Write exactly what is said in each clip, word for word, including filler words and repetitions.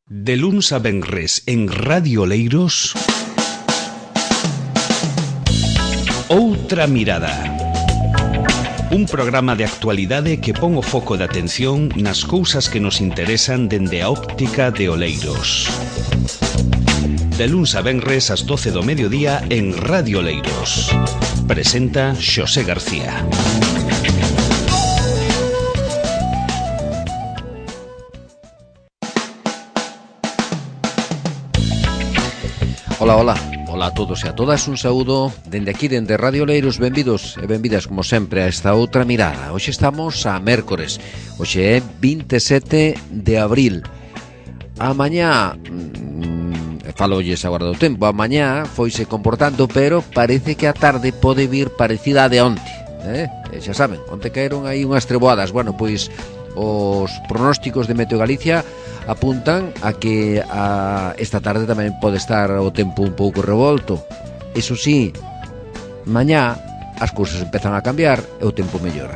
De luns a venres en Radio Oleiros, Outra Mirada. Un programa de actualidade que pon o foco de atención nas cousas que nos interesan dende a óptica de Oleiros. De luns a venres ás doce do mediodía en Radio Oleiros. Presenta Xosé García. Ola, ola, ola a todos e a todas, un saúdo dende aquí, dende Radio Oleiros. Benvidos e benvidas, como sempre, a esta outra mirada. Hoxe estamos a mércores, hoxe é vinte e sete de abril. A mañá, mmm, falolles agora do tempo, a mañá foise comportando, pero parece que a tarde pode vir parecida a de onte, eh? E xa saben, onte caeron aí unhas treboadas. Bueno, pois os pronósticos de Meteo Galicia apuntan a que a esta tarde tamén pode estar o tempo un pouco revolto. Iso sí, mañá as cousas empezan a cambiar e o tempo mellora.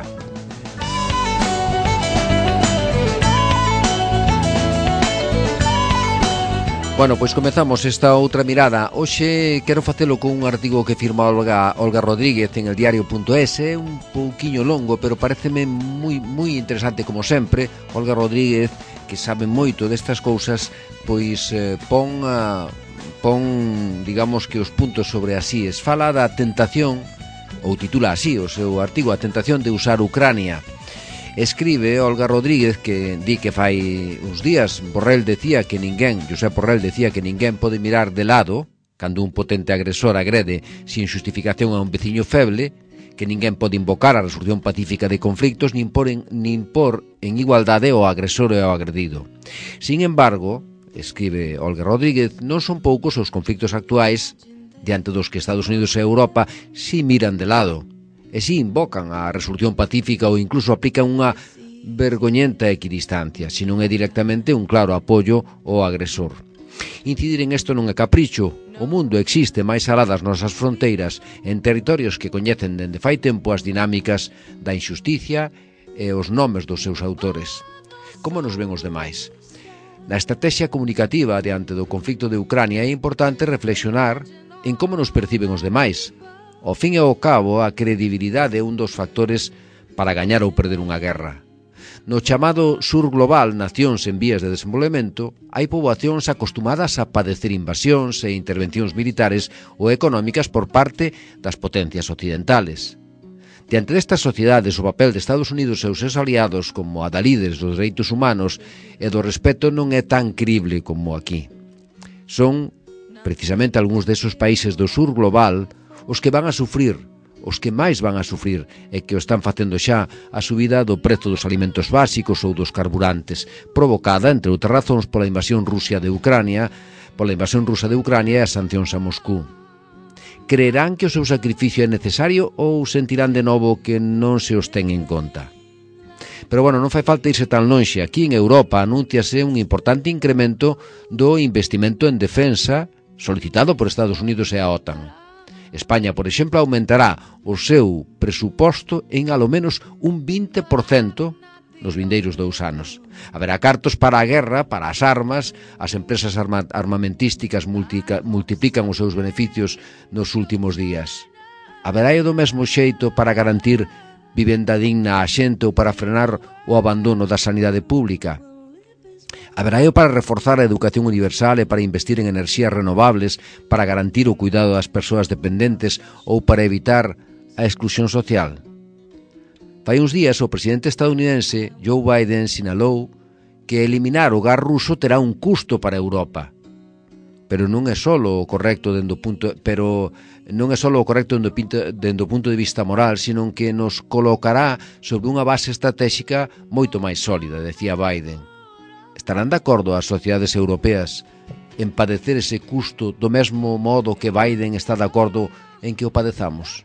Bueno, pois comezamos esta outra mirada. Hoxe quero facelo con un artigo que firma Olga, Olga Rodríguez en el diario punto es. É un pouquiño longo, pero pareceme moi, moi interesante como sempre. Olga Rodríguez, que sabe moito destas cousas, pois eh, pon, a, pon, digamos que os puntos sobre así. Es fala da tentación, ou titula así o seu artigo, a tentación de usar Ucrania. Escribe Olga Rodríguez que di que fai uns días Borrell decía que ninguén, Josep Borrell decía que ninguén pode mirar de lado cando un potente agresor agrede sin justificación a un veciño feble, que ninguén pode invocar a resolución pacífica de conflictos nin por en, nin por en igualdade ao agresor e ao agredido. Sin embargo, escribe Olga Rodríguez, non son poucos os conflictos actuais diante dos que Estados Unidos e Europa si miran de lado e si invocan a resolución pacífica ou incluso aplican unha vergoñenta equidistancia, se non é directamente un claro apoio ao agresor. Incidir en isto non é capricho. O mundo existe máis alá das nosas fronteiras, en territorios que coñecen dende fai tempo as dinámicas da injusticia e os nomes dos seus autores. Como nos ven os demais? Na estrategia comunicativa diante do conflicto de Ucrania é importante reflexionar en como nos perciben os demais. Ao fin e ao cabo, a credibilidade é un dos factores para gañar ou perder unha guerra. No chamado sur global, nacións en vías de desenvolvemento, hai poboacións acostumadas a padecer invasións e intervencións militares ou económicas por parte das potencias occidentales. Diante destas sociedades, o papel de Estados Unidos e os seus aliados como adalides dos dereitos humanos e do respeto non é tan crible como aquí. Son, precisamente, algúns desos países do sur global os que van a sufrir, os que máis van a sufrir, e que o están facendo xa a subida do prezo dos alimentos básicos ou dos carburantes, provocada, entre outras razóns, pola invasión rusa de Ucrania, pola invasión rusa de Ucrania e as sancións a Moscú. Creerán que o seu sacrificio é necesario ou sentirán de novo que non se os ten en conta? Pero, bueno, non fai falta irse tan lonxe. Aquí en Europa anúnciase un importante incremento do investimento en defensa solicitado por Estados Unidos e a OTAN. España, por exemplo, aumentará o seu presuposto en alo menos un vinte por cento nos vindeiros dous anos. Haberá cartos para a guerra, para as armas, as empresas arma armamentísticas multica, multiplican os seus beneficios nos últimos días. Haberá do mesmo xeito para garantir vivenda digna á xente ou para frenar o abandono da sanidade pública. Haberá para reforzar a educación universal e para investir en enerxías renovables, para garantir o cuidado das persoas dependentes ou para evitar a exclusión social. Fai uns días o presidente estadounidense Joe Biden sinalou que eliminar o gas ruso terá un custo para Europa. Pero non é só o correcto dende o punto, pero non é só o correcto dende o, dende o punto de vista moral, sino que nos colocará sobre unha base estratégica moito máis sólida, decía Biden. Estarán de acordo as sociedades europeas en padecer ese custo do mesmo modo que Biden está de acordo en que o padezamos?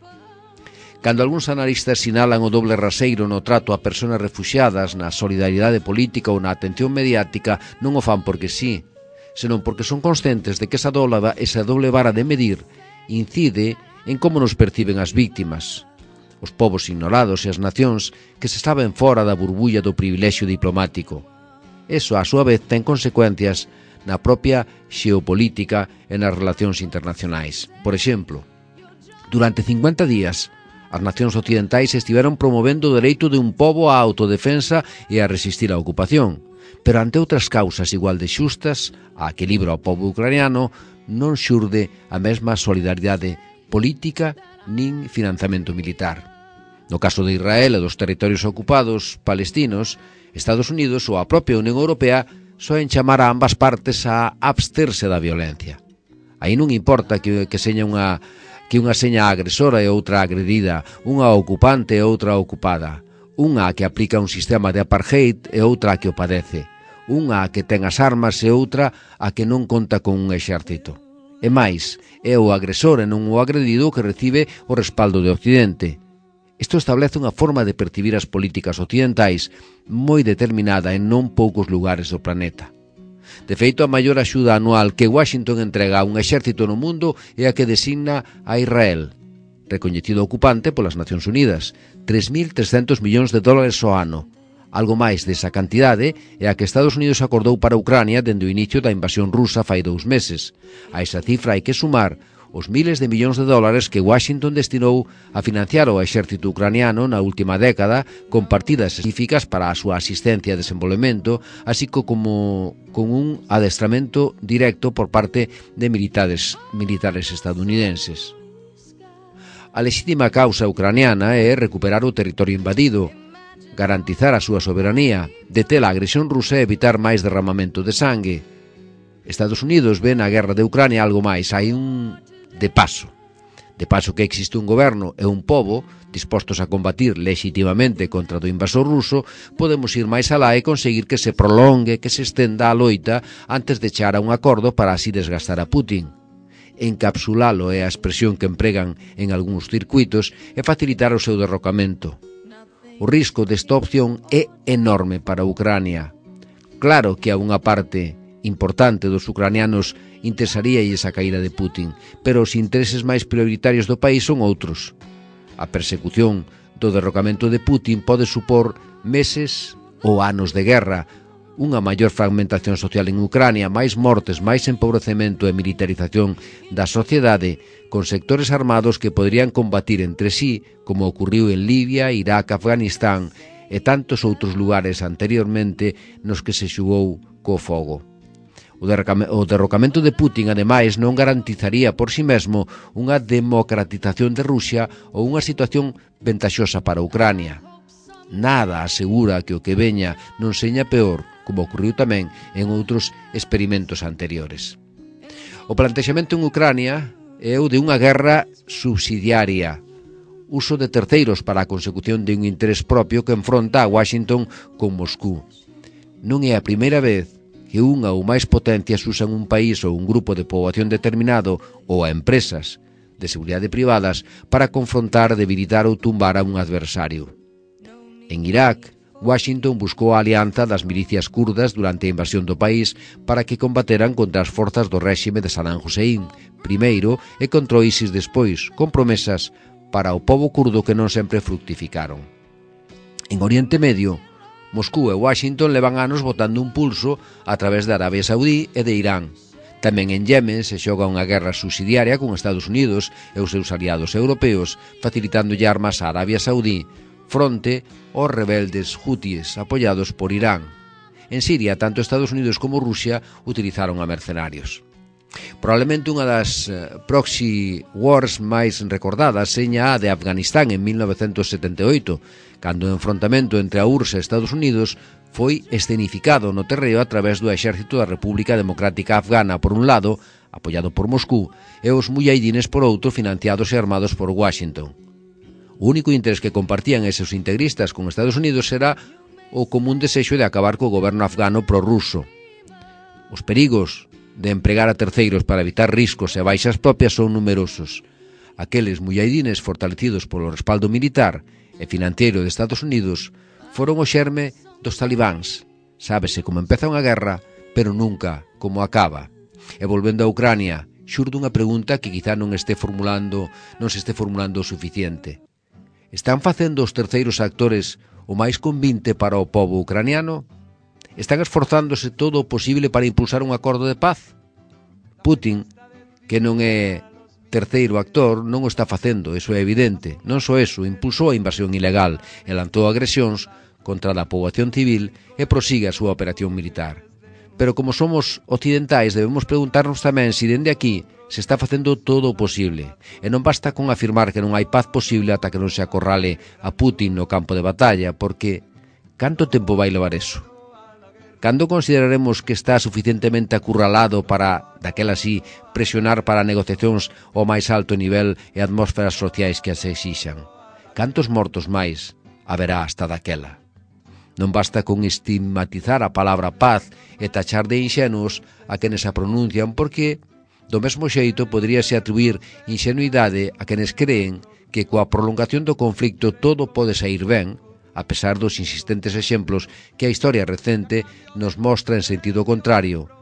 Cando algúns analistas sinalan o doble raseiro no trato a persoas refuxiadas, na solidaridade política ou na atención mediática, non o fan porque sí, senón porque son conscientes de que esa doble, esa doble vara de medir incide en como nos perciben as víctimas, os povos ignorados e as nacións que se saben fora da burbulla do privilexio diplomático. Eso, a súa vez, ten consecuencias na propia xeopolítica e nas relacións internacionais. Por exemplo, durante cincuenta días, as nacións occidentais estiveron promovendo o dereito de un pobo á autodefensa e a resistir á ocupación, pero ante outras causas igual de xustas, a que libra o pobo ucraniano, non xurde a mesma solidaridade política nin financiamento militar. No caso de Israel e dos territorios ocupados palestinos, Estados Unidos ou a propia Unión Europea soen chamar a ambas partes a absterse da violencia. Aí non importa que, que seña unha que unha seña agresora e outra agredida, unha ocupante e outra ocupada, unha que aplica un sistema de apartheid e outra que o padece, unha que ten as armas e outra a que non conta con un exército. E máis, é o agresor e non o agredido que recibe o respaldo de Occidente. Isto establece unha forma de percibir as políticas occidentais moi determinada en non poucos lugares do planeta. De feito, a maior axuda anual que Washington entrega a un exército no mundo é a que designa a Israel, recoñecido ocupante polas Nacións Unidas, tres mil trescentos millóns de dólares ao ano. Algo máis desa cantidade é a que Estados Unidos acordou para Ucrania dende o inicio da invasión rusa fai dous meses. A esa cifra hai que sumar os miles de millóns de dólares que Washington destinou a financiar o exército ucraniano na última década con partidas específicas para a súa asistencia e desenvolvemento, así como con un adestramento directo por parte de militares, militares estadounidenses. A lexítima causa ucraniana é recuperar o territorio invadido, garantizar a súa soberanía, deter a agresión rusa e evitar máis derramamento de sangue. Estados Unidos ven a guerra de Ucrania algo máis, hai un de paso. De paso que existe un goberno e un pobo dispostos a combatir legitimamente contra o invasor ruso, podemos ir máis alá e conseguir que se prolongue, que se estenda a loita antes de chegar a un acordo para así desgastar a Putin. Encapsulalo é a expresión que empregan en algúns circuitos e facilitar o seu derrocamento. O risco desta opción é enorme para Ucrania. Claro que a unha parte importante dos ucranianos interesaría esa caída de Putin, pero os intereses máis prioritarios do país son outros. A persecución do derrocamento de Putin pode supor meses ou anos de guerra, unha maior fragmentación social en Ucrania, máis mortes, máis empobrecemento e militarización da sociedade, con sectores armados que poderían combatir entre sí, como ocurriu en Libia, Irak, Afganistán e tantos outros lugares anteriormente nos que se xugou co fogo. O derrocamento de Putin, ademais, non garantizaría por si mesmo unha democratización de Rusia ou unha situación ventaxosa para Ucrania. Nada asegura que o que veña non seña peor, como ocorriu tamén en outros experimentos anteriores. O plantexamento en Ucrania é o de unha guerra subsidiaria, uso de terceiros para a consecución de un interés propio que enfronta a Washington con Moscú. Non é a primeira vez que unha ou máis potencias usan un país ou un grupo de poboación determinado ou a empresas de seguridade privadas para confrontar, debilitar ou tumbar a un adversario. En Irak, Washington buscou a alianza das milicias kurdas durante a invasión do país para que combateran contra as forzas do réxime de Saddam Hussein, primeiro, e contra o ISIS despois, con promesas para o pobo kurdo que non sempre fructificaron. En Oriente Medio, Moscú e Washington levan anos botando un pulso a través de Arabia Saudí e de Irán. Tamén en Yemen se xoga unha guerra subsidiaria con Estados Unidos e os seus aliados europeos, facilitándolle armas a Arabia Saudí fronte aos rebeldes hutíes apoiados por Irán. En Siria, tanto Estados Unidos como Rusia utilizaron a mercenarios. Probablemente unha das proxy wars máis recordadas seña a de Afganistán en mil novecentos setenta e oito, cando o enfrontamento entre a U R S S e Estados Unidos foi escenificado no terreo a través do exército da República Democrática Afgana por un lado, apoiado por Moscú, e os mujahidines por outro, financiados e armados por Washington. O único interés que compartían eses integristas con Estados Unidos era o común desexo de acabar co goberno afgano prorruso. Os perigos de empregar a terceiros para evitar riscos e baixas propias son numerosos. Aqueles mujahidines fortalecidos polo respaldo militar e financiero de Estados Unidos foron o xerme dos talibáns. Sábese como empeza unha guerra, pero nunca como acaba. E volvendo a Ucrania, xurde unha pregunta que quizá non este formulando, non se este formulando o suficiente. Están facendo os terceiros actores o máis convinte para o pobo ucraniano? están esforzándose todo o posible para impulsar un acordo de paz. Putin, que non é terceiro actor, non o está facendo, eso é evidente. Non só eso, impulsou a invasión ilegal e lanzou agresións contra a poboación civil e prosigue a súa operación militar. Pero como somos occidentais, debemos preguntarnos tamén se dende aquí se está facendo todo o posible. E non basta con afirmar que non hai paz posible ata que non se acorrale a Putin no campo de batalla, porque canto tempo vai levar eso? Cando consideraremos que está suficientemente acurralado para, daquela así, presionar para negociacións ao máis alto nivel e atmósferas sociais que as exixan? Cantos mortos máis haberá hasta daquela? Non basta con estigmatizar a palabra paz e tachar de inxenuos a quenes a pronuncian, porque, do mesmo xeito, poderíase atribuir inxenuidade a quenes creen que coa prolongación do conflicto todo pode sair ben, a pesar dos insistentes exemplos que a historia recente nos mostra en sentido contrario,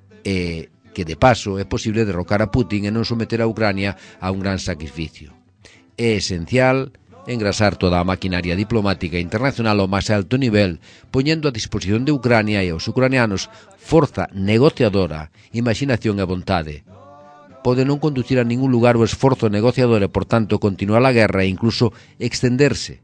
e que, de paso, é posible derrocar a Putin e non someter a Ucrania a un gran sacrificio. É esencial engrasar toda a maquinaria diplomática internacional ao máis alto nivel, poñendo a disposición de Ucrania e aos ucranianos forza negociadora, imaginación e vontade. Pode non conducir a ningún lugar o esforzo negociador e, por tanto, continuar a guerra e incluso extenderse.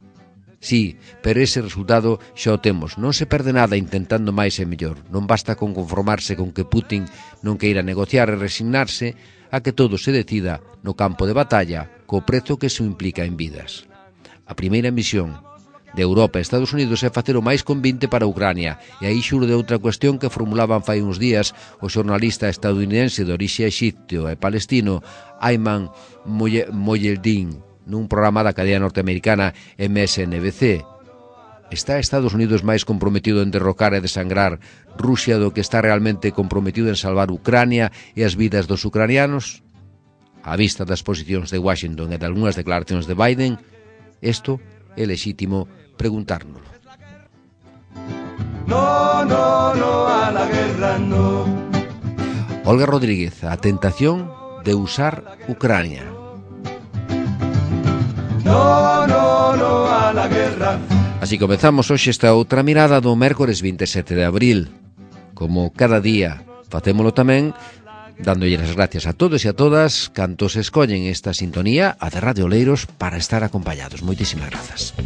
Sí, pero ese resultado xa o temos. Non se perde nada intentando máis e mellor. Non basta con conformarse con que Putin non queira negociar e resignarse a que todo se decida no campo de batalla co prezo que se implica en vidas. A primeira misión de Europa e Estados Unidos é facer o máis convinte para Ucrania, e aí xurde outra cuestión que formulaban fai uns días o xornalista estadounidense de orixe exipcio e palestino Ayman Mohyeldin nun programa da cadea norteamericana M S N B C. Está Estados Unidos máis comprometido en derrocar e desangrar Rusia do que está realmente comprometido en salvar Ucrania e as vidas dos ucranianos? A vista das posicións de Washington e de algunhas declaracións de Biden, isto é lexítimo preguntárnoslo. No, no, no, a la guerra no. Olga Rodríguez, a tentación de usar Ucrania. No, no, no, a la guerra. Así comezamos hoxe esta outra mirada do mércores vinte e sete de abril. Como cada día, facémolo tamén dándolle as gracias a todos e a todas cantos escollen esta sintonía, a de Radio Oleiros, para estar acompañados. Moitísimas grazas.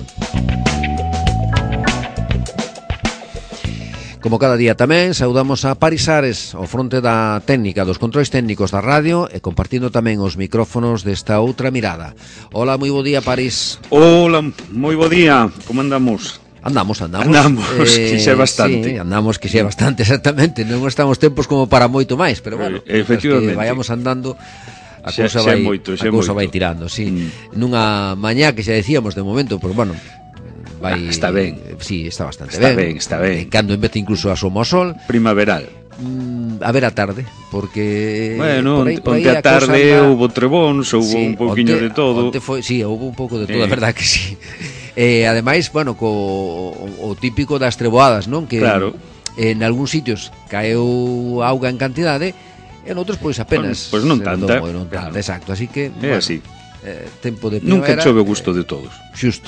Como cada día tamén, saudamos a Paris Ares, ao fronte da técnica dos controis técnicos da radio e compartindo tamén os micrófonos desta outra mirada. Hola, moi bo día, Paris. Hola, moi bo día. Como andamos? Andamos, andamos. Andamos, eh, que xe bastante. Sí, andamos, que xe bastante, exactamente. Non estamos tempos como para moito máis, pero bueno, eh, efectivamente, que vayamos andando, a cousa vai, moito, a cousa vai tirando, sí. Mm. Nunha mañá que xa decíamos de momento, pues bueno, vai, ah, está ben. Sí, está bastante está ben. Está ben, está ben. Cando en vez incluso asomo ao sol. Primaveral. Mm, a ver a tarde, porque bueno, por aí, por aí onte a tarde anda... houve trebóns, houve sí, un pouquiño de todo. Onte foi, sí, houve un pouco de todo, eh. a verdad que sí. E eh, ademais, bueno, co o, o típico das treboadas, non? Que claro. En algúns sitios caeu auga en cantidade, en outros pois apenas. Pois non tanta. Tomou, non tanta, claro. Exacto, así que é bueno, así. Eh, tempo de primavera. Nunca chove gusto de todos. Xusto.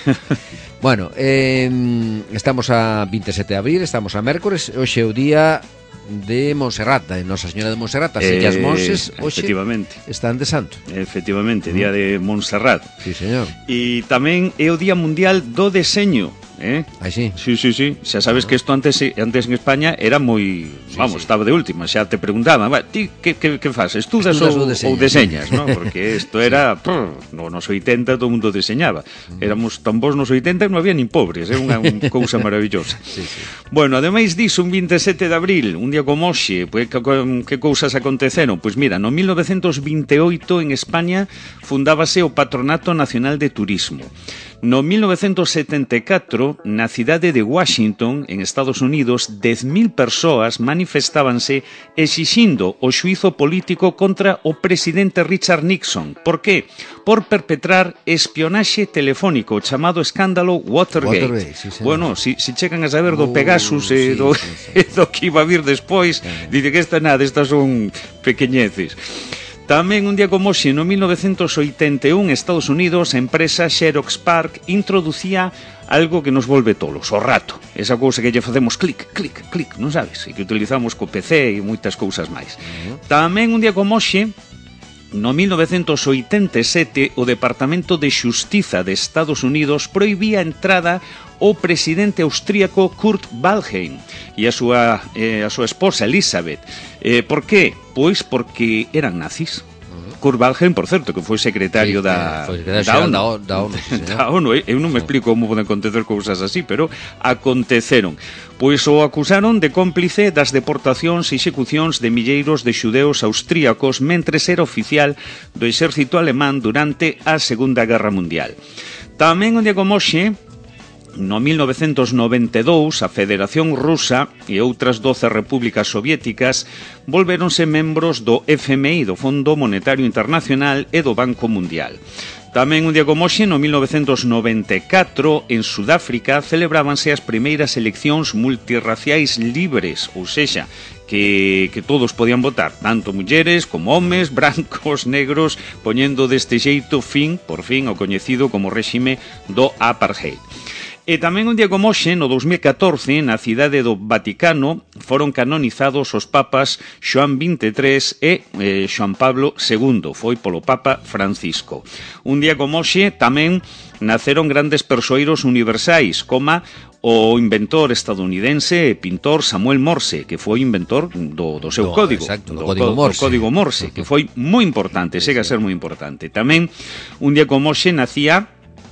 Bueno, eh, estamos a vinte e sete de abril, estamos a mércores, hoxe é o día de Monserrata, en Nosa Señora de Monserrata, así eh, que as monses hoxe están de santo. Efectivamente, día de Montserrat. Sí, señor. E tamén é o Día Mundial do Deseño. ¿Eh? Aí sí. Sí, sí, sí. Xa sabes que isto antes antes en España era moi, sí, vamos, sí. Estaba de última, xa te preguntaban, va, ti que que que fas? Estudas, Estudas ou, ou deseñas, ou deseñas, ¿no? Porque isto era, sí. prr, no nos oitenta todo o mundo deseñaba. Éramos tan bons nos oitenta que non había nin pobres, é eh? unha un cousa maravillosa. Sí, sí. Bueno, ademais diso, un vinte e sete de abril, un día como hoxe, pues, que, que cousas aconteceron? Pois pues mira, no mil novecentos vinte e oito en España fundábase o Patronato Nacional de Turismo. No mil novecentos setenta e catro, na cidade de Washington, en Estados Unidos, dez mil persoas manifestábanse exixindo o xuízo político contra o presidente Richard Nixon. Por qué? Por perpetrar espionaxe telefónico, chamado escándalo Watergate. Watergate sí, bueno, si, si chegan a saber do Pegasus uh, e do, sí, sí, sí. do que iba a vir despois, sí. Dice que esta nada, estas son pequeñeces. Tamén un día como hoxe, no mil novecentos oitenta e un, Estados Unidos, a empresa Xerox Park introducía algo que nos volve tolos, o rato. Esa cousa que lle facemos clic, clic, clic, non sabes? E que utilizamos co P C e moitas cousas máis. Uh-huh. Tamén un día como hoxe, no mil novecentos oitenta e sete, o Departamento de Xustiza de Estados Unidos prohibía a entrada o presidente austríaco Kurt Waldheim e a súa, eh, a súa esposa Elisabeth. Eh, por qué? Pois porque eran nazis. Kurt Waldheim, por certo, que foi secretario sí, da, foi secretario da ONU. Da ONU, sí, da ONU. Eu non me explico como poden acontecer cousas así, pero aconteceron. Pois o acusaron de cómplice das deportacións e execucións de milleiros de xudeus austríacos mentres era oficial do exército alemán durante a Segunda Guerra Mundial. Tamén un día como hoxe, no mil novecentos noventa e dous, a Federación Rusa e outras doce repúblicas soviéticas volvéronse membros do F M I, do Fondo Monetario Internacional e do Banco Mundial. Tamén un día como hoxe, no mil novecentos noventa e catro, en Sudáfrica, celebrábanse as primeiras eleccións multirraciais libres, ou sexa, que, que todos podían votar, tanto mulleres como homes, brancos, negros, poñendo deste xeito fin, por fin, ao coñecido como réxime do apartheid. E tamén un día como hoxe, no dous mil catorce, na cidade do Vaticano, foron canonizados os papas Xoán veintitrés e eh, Xoán Pablo segundo, foi polo Papa Francisco. Un día como hoxe, tamén naceron grandes persoeiros universais, como o inventor estadounidense e pintor Samuel Morse, que foi inventor do, do seu do, código, exacto, do, do, código do, Morse. do código Morse, que foi moi importante, sí, chega sí. a ser moi importante. Tamén, un día como hoxe, nacía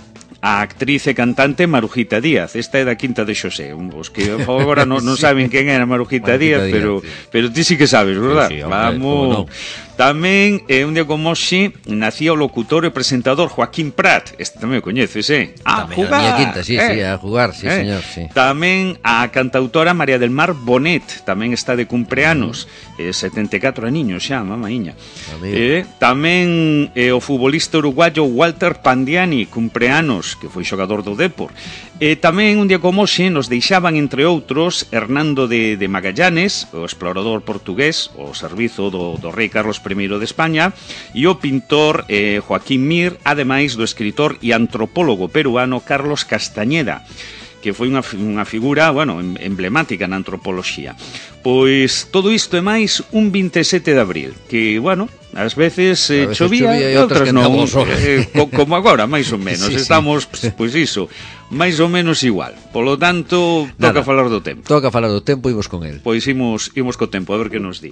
a actriz e cantante Marujita Díaz. Esta é da Quinta de Xosé. Os que agora non, non saben quen era Marujita, Marujita Díaz, Díaz, pero sí. pero ti sí que sabes, verdad? Sí, sí, hombre, vamos. Tamén, eh, un día como hoxe, nacía o locutor e presentador Joaquín Prat. Este tamén o coñeces, eh? A tamén jugar. A miña quinta, sí, eh? sí, a jugar, sí, eh? señor, sí. Tamén a cantautora María del Mar Bonet, tamén está de cumpleanos. Mm. Eh, setenta e catro aniños xa, mamaíña. Eh, tamén eh, o futbolista uruguayo Walter Pandiani, cumpleanos, que foi xogador do Depor. E tamén, un día como hoxe, nos deixaban, entre outros, Hernando de, de Magallanes, o explorador portugués, o servizo do, do rei Carlos primeiro de España, e o pintor eh, Joaquín Mir, ademais do escritor e antropólogo peruano Carlos Castañeda, que foi unha, unha figura, bueno, emblemática na antropoloxía. Pois todo isto é máis un veintisiete de abril, que, bueno, ás veces eh, chovía e outras non, eh, co, como agora, máis ou menos. Sí, estamos, sí. pois iso, máis ou menos igual. Polo tanto, toca Nada, falar do tempo. Toca falar do tempo, imos con el. Pois imos, imos co tempo, a ver que nos di.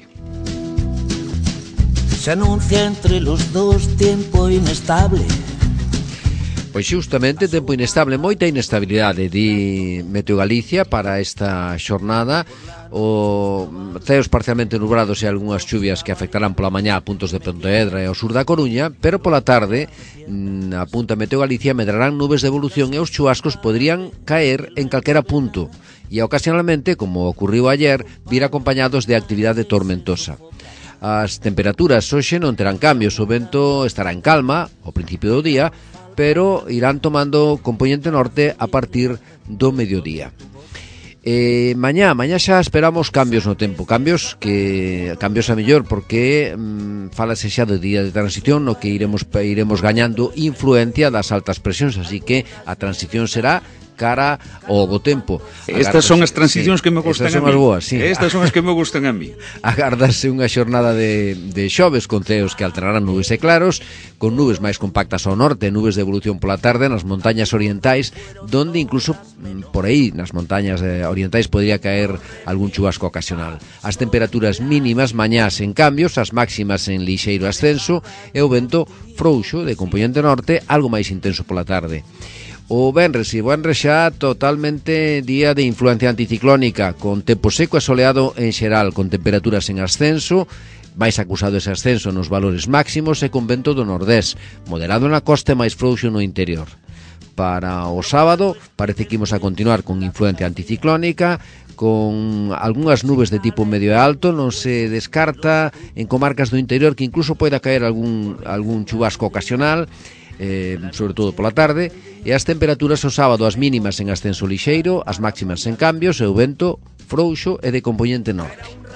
Se anuncia entre los dos tiempo inestable. Pois xustamente, tempo inestable, moita inestabilidade, di Meteo Galicia para esta xornada. O ceos parcialmente nubrados e algunhas chuvias que afectarán pola mañá a puntos de Pontevedra e ao sur da Coruña, pero pola tarde, a punta Meteo Galicia, medrarán nubes de evolución e os chuascos podrían caer en calquera punto e ocasionalmente, como ocurriu ayer, vir acompañados de actividade tormentosa. As temperaturas hoxe non terán cambios, o vento estará en calma ao principio do día, pero irán tomando componente norte a partir do mediodía. Eh, mañá, mañá xa esperamos cambios no tempo, cambios que cambios a mellor porque mm, falase xa do día de transición no que iremos iremos gañando influencia das altas presións, así que a transición será cara ao bo tempo. Estas son as transicións sí, que me gustan a mí. Boas, sí. Estas son as que me gustan a mí. Agardarse unha xornada de, de xoves con ceos que alternarán nubes e claros, con nubes máis compactas ao norte, nubes de evolución pola tarde nas montañas orientais, donde incluso por aí nas montañas orientais podría caer algún chubasco ocasional. As temperaturas mínimas mañás en cambios, as máximas en lixeiro ascenso e o vento frouxo de componente norte, algo máis intenso pola tarde. O venres e venres xa totalmente día de influencia anticiclónica, con tempo seco e soleado en xeral, con temperaturas en ascenso, máis acusado ese ascenso nos valores máximos e con vento do nordés, moderado na costa e máis frouxo no interior. Para o sábado parece que imos a continuar con influencia anticiclónica, con algunhas nubes de tipo medio e alto, non se descarta en comarcas do interior que incluso poida caer algún, algún chubasco ocasional, Eh, sobre todo pola tarde, e as temperaturas o sábado as mínimas en ascenso lixeiro, as máximas en cambios e o vento frouxo e de componente norte.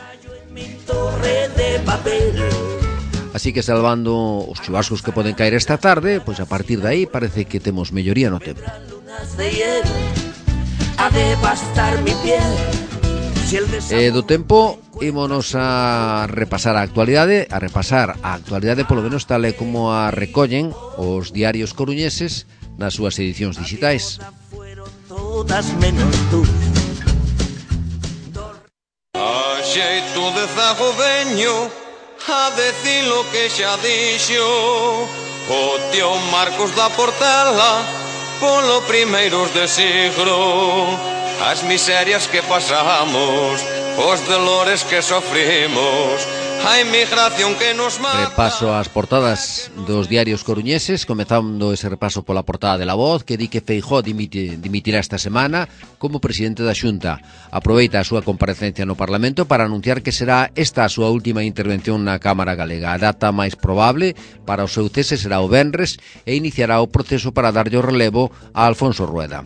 Así que salvando os chubascos que poden caer esta tarde, pois a partir de aí parece que temos melloría no tempo. E do tempo ímonos a repasar a actualidade, a repasar a actualidade polo menos tal e como a recollen os diarios coruñeses nas súas edicións digitais. Todas menos tú. A xeito de zago veño a decir lo que xa dixo o tío Marcos da Portela polo primeiros de siglo. As miserias que pasamos, os dolores que sofrimos, a emigración que nos mata. Repaso as portadas dos diarios coruñeses, comezando ese repaso pola portada de La Voz, que di que Feijóo dimiti, dimitirá esta semana como presidente da Xunta. Aproveita a súa comparecencia no Parlamento para anunciar que será esta a súa última intervención na Cámara Galega. A data máis probable para o seu cese será o venres e iniciará o proceso para darlle o relevo a Alfonso Rueda.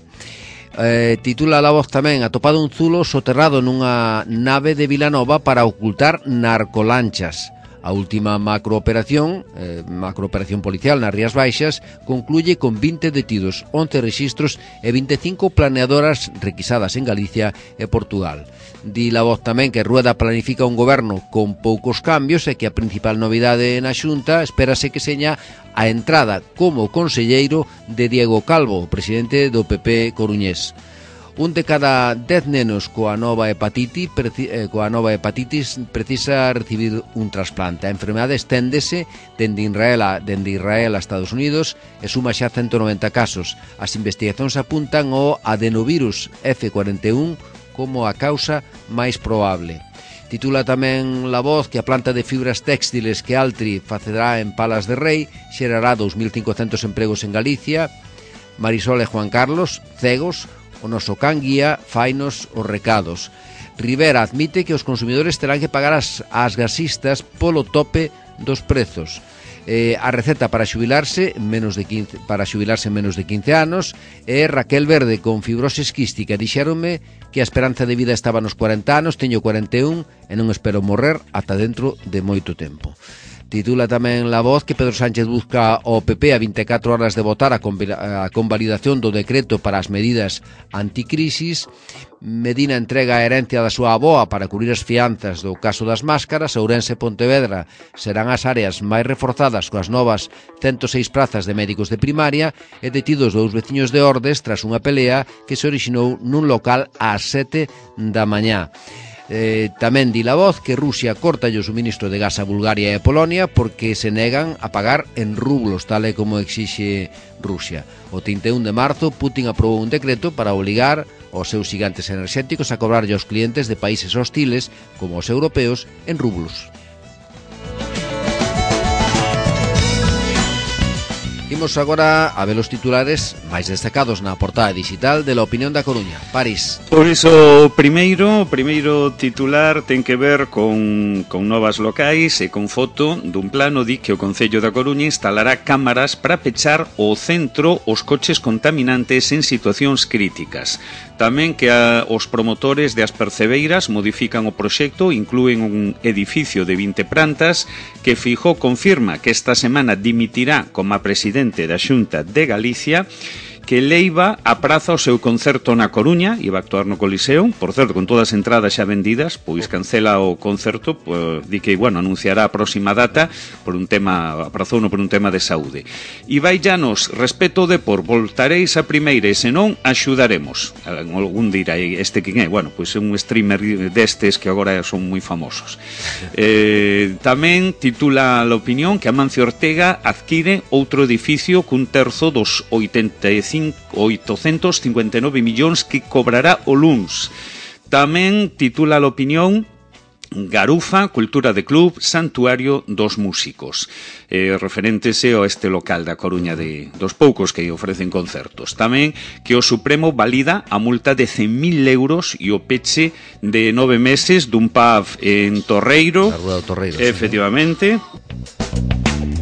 Eh, titula La Voz tamén: atopado un zulo soterrado nunha nave de Vilanova para ocultar narcolanchas. A última macrooperación, eh, macrooperación policial nas Rías Baixas concluye con vinte detidos, once rexistros e vinte e cinco planeadoras requisadas en Galicia e Portugal. Di La Voz tamén que Rueda planifica un goberno con poucos cambios e que a principal novidade na Xunta espérase que seña a entrada como conselleiro de Diego Calvo, o presidente do P P coruñés. Un de cada dez nenos coa nova hepatitis, eh, coa nova hepatitis precisa recibir un trasplante. A enfermedade esténdese dende Israel a, dende Israel a Estados Unidos e suma xa ciento noventa casos. As investigacións apuntan ao adenovirus F cuarenta e un como a causa máis probable. Titula tamén La Voz que a planta de fibras téxtiles que Altri facerá en Palas de Rei xerará dous mil cincocentos empregos en Galicia. Marisol e Juan Carlos, cegos, o noso can guía fainos os recados. Rivera admite que os consumidores terán que pagar as, as gasistas polo tope dos prezos. Eh, a receta para xubilarse menos de quince, para xubilarse en menos de quince anos e Raquel Verde con fibrose quística. Dixéronme que a esperanza de vida estaba nos cuarenta anos, teño cuarenta e un e non espero morrer ata dentro de moito tempo. Titula tamén La Voz que Pedro Sánchez busca ao P P a vinte e catro horas de votar a convalidación do decreto para as medidas anticrisis. Medina entrega a herencia da súa avoa para cubrir as fianzas do caso das máscaras. Ourense e Pontevedra serán as áreas máis reforzadas coas novas ciento seis prazas de médicos de primaria e detidos dous veciños de Ordes tras unha pelea que se orixinou nun local ás sete da mañá. Eh, tamén di La Voz que Rusia corta o suministro de gas a Bulgaria e Polonia porque se negan a pagar en rublos, tal e como exixe Rusia. O trinta e un de marzo, Putin aprobou un decreto para obligar aos seus gigantes enerxéticos a cobrarlle aos clientes de países hostiles, como os europeos, en rublos. Imos agora a ver os titulares máis destacados na portada digital de La Opinión da Coruña. París. Por iso, primeiro, o primeiro titular ten que ver con, con novas locais e con foto dun plano di que o Concello da Coruña instalará cámaras para pechar o centro os coches contaminantes en situacións críticas. Tamén que a, os promotores de As Percebeiras modifican o proxecto, inclúen un edificio de vinte plantas que Feijóo confirma que esta semana dimitirá como a presidente da Xunta de Galicia, que Leiva apraza o seu concerto na Coruña, iba a actuar no Coliseo, por certo, con todas as entradas xa vendidas, pois cancela o concerto, pois, di que, bueno, anunciará a próxima data por un tema, aprazouno por un tema de saúde. E vai Llanos, respeto o depor, voltareis a primeira e senón axudaremos. Algún dirá, este quen é? Bueno, pois é un streamer destes que agora son moi famosos. Eh, tamén titula La Opinión que Amancio Ortega adquire outro edificio cun terzo dos oitenta e cinco oitocentos cincuenta e nove millóns que cobrará o luns. Tamén titula La Opinión Garufa, cultura de club, santuario dos músicos, eh, referéntese a este local da Coruña de, dos poucos que ofrecen concertos. Tamén que o Supremo valida a multa de cen mil euros e o peche de nove meses dun pub en Torreiro, Torreiro efectivamente, sí.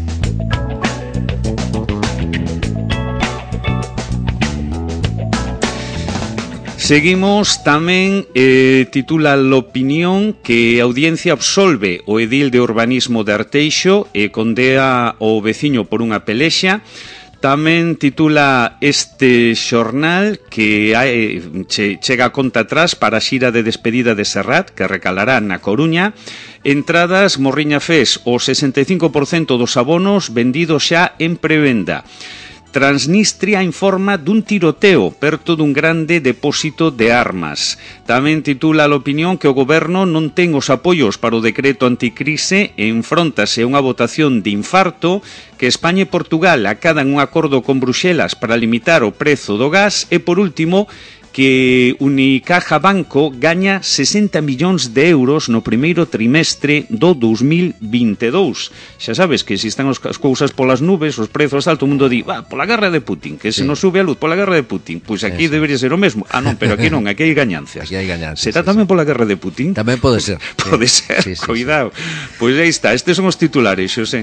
Seguimos tamén, eh, titula La Opinión que a audiencia absolve o edil de urbanismo de Arteixo e condea o veciño por unha pelexa. Tamén titula este xornal que hai, che, chega a conta atrás para a xira de despedida de Serrat, que recalará na Coruña. Entradas Morriña Fes, o sesenta e cinco por cento dos abonos vendidos xa en prevenda. Transnistria informa dun tiroteo perto dun grande depósito de armas. Tamén titula a opinión que o goberno non ten os apoios para o decreto anticrise e enfróntase a unha votación de infarto, que España e Portugal acadan un acordo con Bruxelas para limitar o prezo do gas e, por último, que Unicaja Banco gaña sesenta millóns de euros no primeiro trimestre do dos mil vinte e dous. Xa sabes que se están as cousas polas nubes, os prezos alto, o mundo di, va, pola guerra de Putin, que se sí. nos sube a luz pola guerra de Putin. Pois aquí Eso. debería ser o mesmo. Ah, non, pero aquí non, aquí hai gañancias. Aquí hai gañancias. Será sí, tamén sí. pola guerra de Putin? Tamén pode ser. Pode sí. ser, sí, sí, cuidado. Sí. Pois aí está, estes son os titulares, Xosé.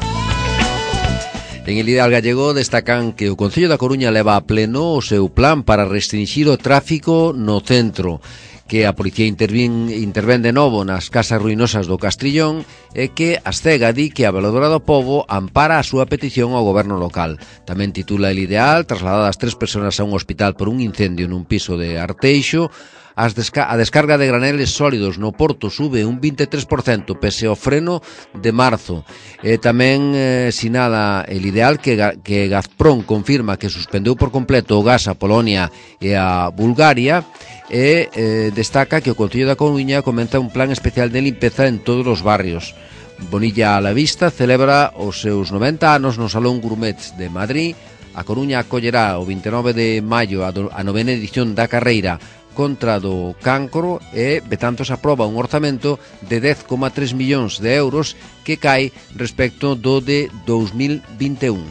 En el Ideal Gallego destacan que o Concello da Coruña leva a pleno o seu plan para restringir o tráfico no centro, que a policía intervín, intervén de novo nas casas ruinosas do Castrillón e que Astega di que a Valedora do Pobo ampara a súa petición ao goberno local. Tamén titula El Ideal, trasladadas tres persoas a un hospital por un incendio nun piso de Arteixo. As desca a descarga de graneles sólidos no Porto sube un vinte e tres por cento pese ao freno de marzo. E tamén eh, sinala El Ideal que, que Gazprom confirma que suspendeu por completo o gas a Polonia e a Bulgaria e eh, destaca que o Concello da Coruña comenta un plan especial de limpeza en todos os barrios. Bonilla a la Vista celebra os seus noventa anos no Salón Gourmet de Madrid. A Coruña acollerá o vinte e nove de maio a, do, a novena edición da carreira contra do cancro e Betanzos aproba un orzamento de dez coma tres millóns de euros que cae respecto do de dos mil vinte e un.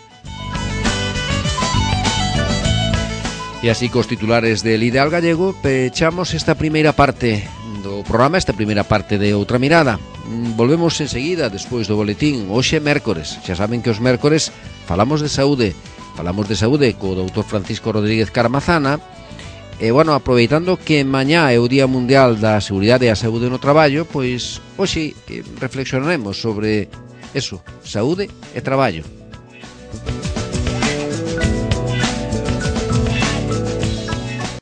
E así cos titulares del Ideal Gallego pechamos esta primeira parte do programa, esta primeira parte de Outra Mirada. Volvemos enseguida despois do boletín. Hoxe é mércores, xa saben que os mércores falamos de saúde, falamos de saúde co doutor Francisco Rodríguez Carmazana. E, bueno, aproveitando que mañá é o Día Mundial da Seguridade e a Saúde no Traballo, pois hoxe reflexionaremos sobre eso, saúde e traballo.